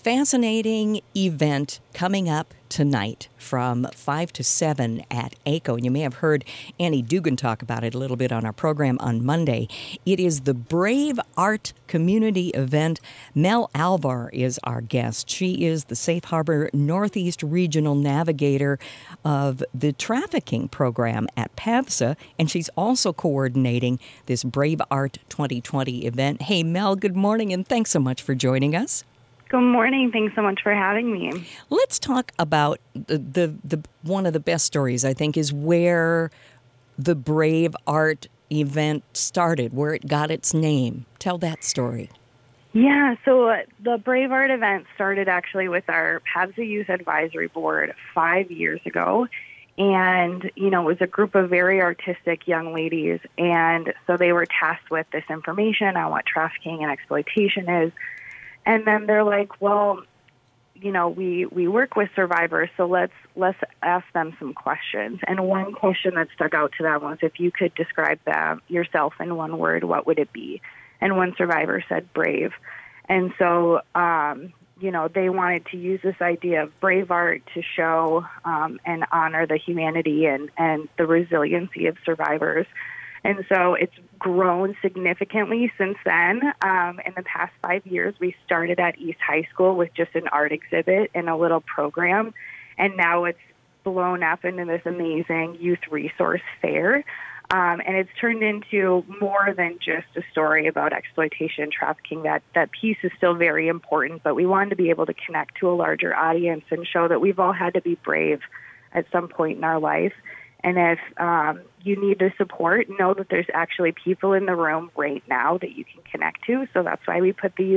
fascinating event coming up tonight from 5 to 7 at ACO. And you may have heard Annie Dugan talk about it a little bit on our program on Monday. It is the Brave Art Community Event. Mel Alvar is our guest. She is the Safe Harbor Northeast Regional Navigator of the Trafficking Program at PAVSA, and she's also coordinating this Brave Art 2020 event. Hey, Mel, good morning, and thanks so much for joining us. Good morning. Thanks so much for having me. Let's talk about the one of the best stories, I think, is where the Brave Art event started, where it got its name. Tell that story. Yeah, so the Brave Art event started actually with our PAVSA Youth Advisory Board 5 years ago. And, you know, it was a group of very artistic young ladies. And so they were tasked with this information on what trafficking and exploitation is. And then they're like, well, you know, we work with survivors, so let's ask them some questions. And one question that stuck out to them was, if you could describe yourself in one word, what would it be? And one survivor said brave. And so, you know, they wanted to use this idea of brave art to show and honor the humanity and the resiliency of survivors. And so it's grown significantly since then. In the past 5 years, we started at East High School with just an art exhibit and a little program. And now it's blown up into this amazing youth resource fair. And it's turned into more than just a story about exploitation and trafficking. That piece is still very important, but we wanted to be able to connect to a larger audience and show that we've all had to be brave at some point in our life. And if you need the support, know that there's actually people in the room right now that you can connect to. So that's why we put the youth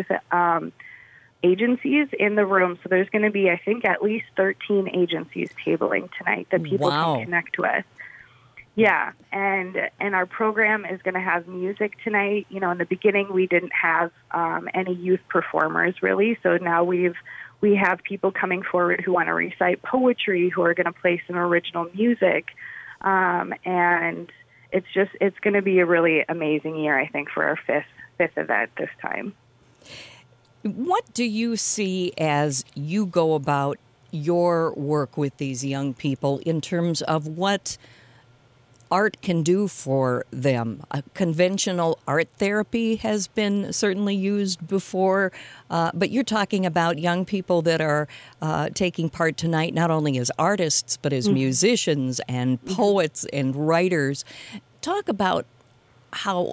agencies in the room. So there's going to be, I think, at least 13 agencies tabling tonight that people can connect with. Yeah, and our program is going to have music tonight. You know, in the beginning, we didn't have any youth performers, really. So now we have people coming forward who want to recite poetry, who are going to play some original music. And it's going to be a really amazing year, I think, for our fifth event this time. What do you see as you go about your work with these young people in terms of what art can do for them? Conventional art therapy has been certainly used before, but you're talking about young people that are taking part tonight not only as artists, but as musicians and poets and writers. Talk about how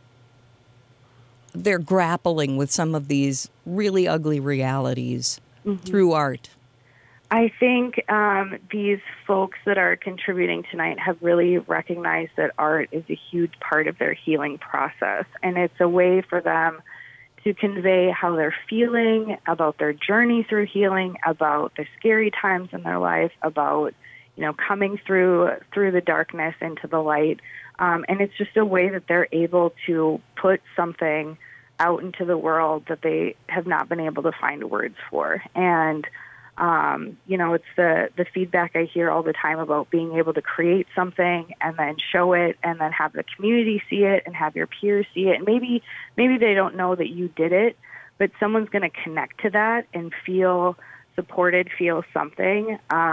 they're grappling with some of these really ugly realities through art. I think these folks that are contributing tonight have really recognized that art is a huge part of their healing process, and it's a way for them to convey how they're feeling, about their journey through healing, about the scary times in their life, about, you know, coming through the darkness into the light. And it's just a way that they're able to put something out into the world that they have not been able to find words for. And you know, it's the feedback I hear all the time about being able to create something and then show it and then have the community see it and have your peers see it. And maybe they don't know that you did it, but someone's going to connect to that and feel supported, feel something.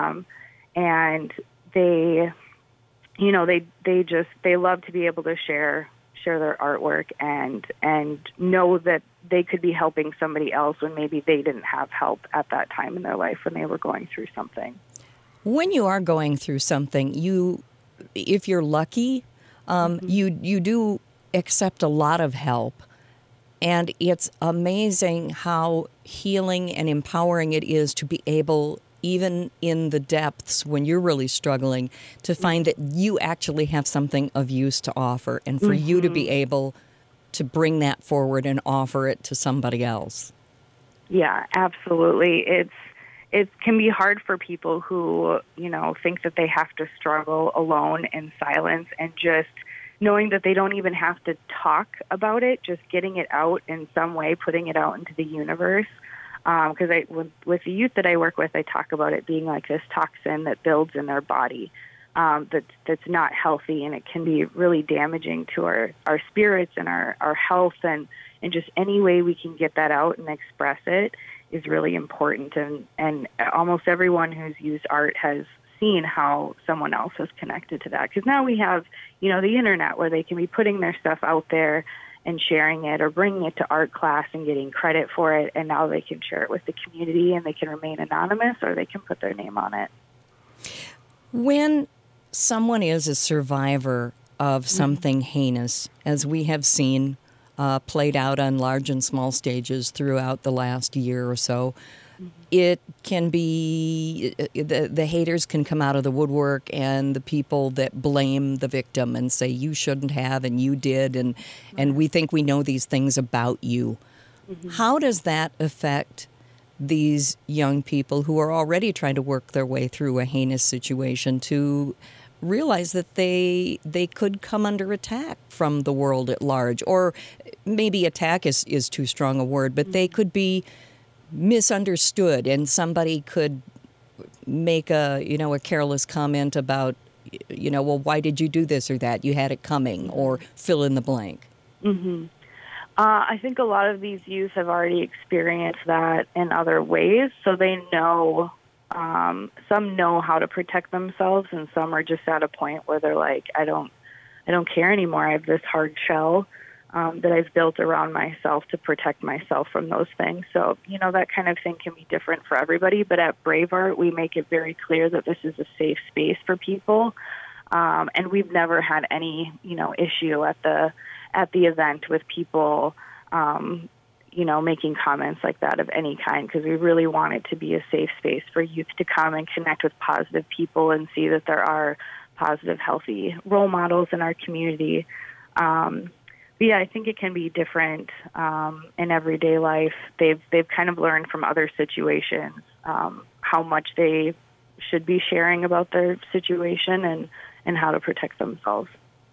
And they, you know, they love to be able to share their artwork and know that they could be helping somebody else when maybe they didn't have help at that time in their life when they were going through something. When you are going through something, if you're lucky, you do accept a lot of help. And it's amazing how healing and empowering it is to be able, even in the depths when you're really struggling, to find that you actually have something of use to offer, and for you to be able to bring that forward and offer it to somebody else. Yeah, absolutely. It can be hard for people who, you know, think that they have to struggle alone in silence, and just knowing that they don't even have to talk about it, just getting it out in some way, putting it out into the universe. Because with the youth that I work with, I talk about it being like this toxin that builds in their body that's not healthy, and it can be really damaging to our spirits and our health, and just any way we can get that out and express it is really important. And almost everyone who's used art has seen how someone else has connected to that. Because now we have, the internet where they can be putting their stuff out there and sharing it or bringing it to art class and getting credit for it. And now they can share it with the community and they can remain anonymous or they can put their name on it. When someone is a survivor of something heinous, as we have seen played out on large and small stages throughout the last year or so, it can be, the haters can come out of the woodwork, and the people that blame the victim and say, you shouldn't have and you did, and we think we know these things about you. How does that affect these young people who are already trying to work their way through a heinous situation to realize that they could come under attack from the world at large? Or maybe attack is too strong a word, but they could be misunderstood, and somebody could make a careless comment about, well, why did you do this or that? You had it coming, or fill in the blank. I think a lot of these youth have already experienced that in other ways, so they know, some know how to protect themselves, and some are just at a point where they're like, I don't care anymore. I have this hard shell that I've built around myself to protect myself from those things. So, that kind of thing can be different for everybody. But at Brave Art, we make it very clear that this is a safe space for people. And we've never had any, issue at the event with people, making comments like that of any kind, because we really want it to be a safe space for youth to come and connect with positive people and see that there are positive, healthy role models in our community. But yeah, I think it can be different in everyday life. They've kind of learned from other situations how much they should be sharing about their situation and how to protect themselves.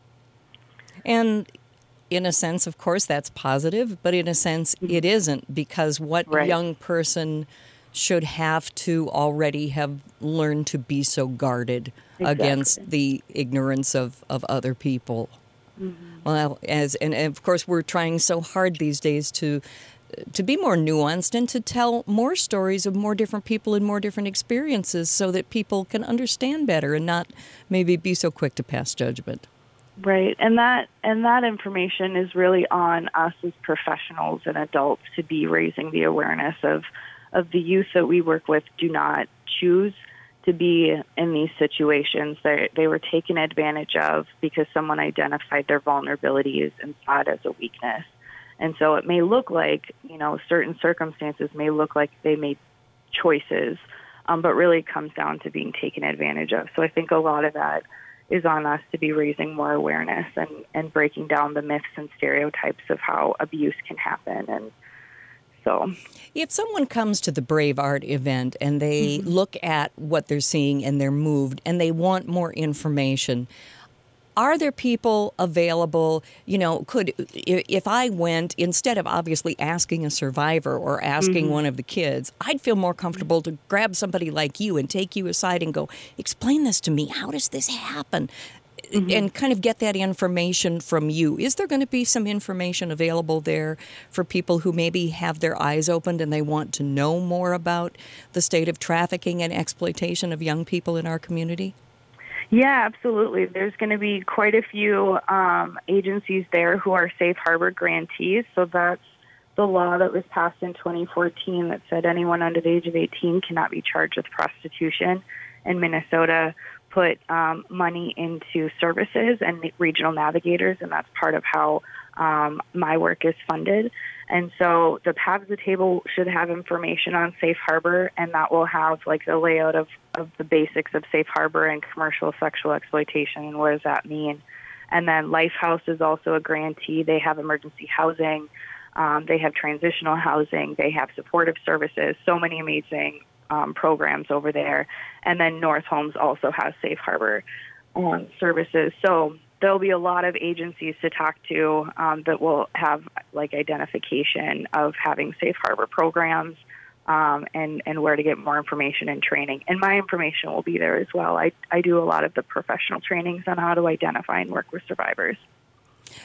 And in a sense, of course, that's positive, but in a sense, it isn't, because what young person should have to already have learned to be so guarded against the ignorance of other people. Well, and of course, we're trying so hard these days to be more nuanced and to tell more stories of more different people and more different experiences, so that people can understand better and not maybe be so quick to pass judgment. Right, and that information is really on us as professionals and adults to be raising the awareness of the youth that we work with. Do not choose to be in these situations. They were taken advantage of because someone identified their vulnerabilities and saw it as a weakness. And so it may look like, certain circumstances may look like they made choices, but really it comes down to being taken advantage of. So I think a lot of that is on us to be raising more awareness and breaking down the myths and stereotypes of how abuse can happen. And so, if someone comes to the Brave Art event and they look at what they're seeing and they're moved and they want more information, are there people available? If I went, instead of obviously asking a survivor or asking one of the kids, I'd feel more comfortable to grab somebody like you and take you aside and go, explain this to me. How does this happen? And kind of get that information from you. Is there going to be some information available there for people who maybe have their eyes opened and they want to know more about the state of trafficking and exploitation of young people in our community? Yeah, absolutely. There's going to be quite a few agencies there who are Safe Harbor grantees. So that's the law that was passed in 2014 that said anyone under the age of 18 cannot be charged with prostitution. And Minnesota put money into services and regional navigators, and that's part of how my work is funded. And so the Paths to the Table should have information on Safe Harbor, and that will have like the layout of the basics of Safe Harbor and commercial sexual exploitation and what does that mean. And then Lifehouse is also a grantee. They have emergency housing. They have transitional housing. They have supportive services. So many amazing programs over there. And then North Homes also has Safe Harbor services. So there'll be a lot of agencies to talk to that will have like identification of having Safe Harbor programs and where to get more information and training. And my information will be there as well. I do a lot of the professional trainings on how to identify and work with survivors.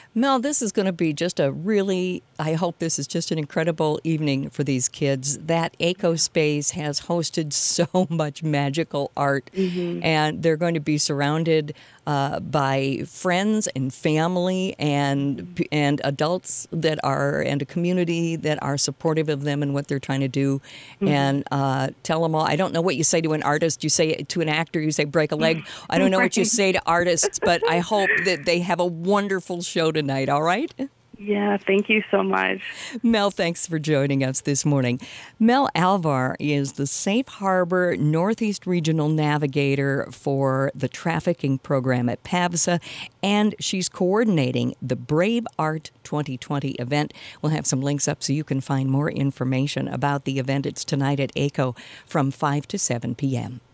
Mel, this is going to be just I hope this is just an incredible evening for these kids. That ACO space has hosted so much magical art, and they're going to be surrounded by friends and family and adults and a community that are supportive of them and what they're trying to do. And tell them all. I don't know what you say to an artist. You say to an actor, you say break a leg. I don't know what you say to artists, but I hope that they have a wonderful show tonight. All right? Yeah, thank you so much. Mel, thanks for joining us this morning. Mel Alvar is the Safe Harbor Northeast Regional Navigator for the Trafficking Program at PAVSA, and she's coordinating the Brave Art 2020 event. We'll have some links up so you can find more information about the event. It's tonight at ACO from 5 to 7 p.m.